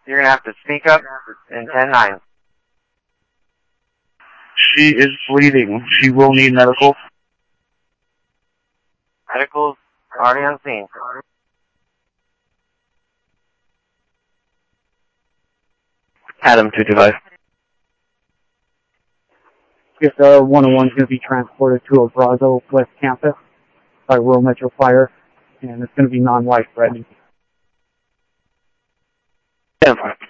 You're going to have to speak up in 10-9. She is bleeding. She will need medical. Medical's already on scene. Adam 225. Yes, 101 is going to be transported to Abrazo West Campus by Rural Metro Fire, and it's going to be non-life threatening. 10-5.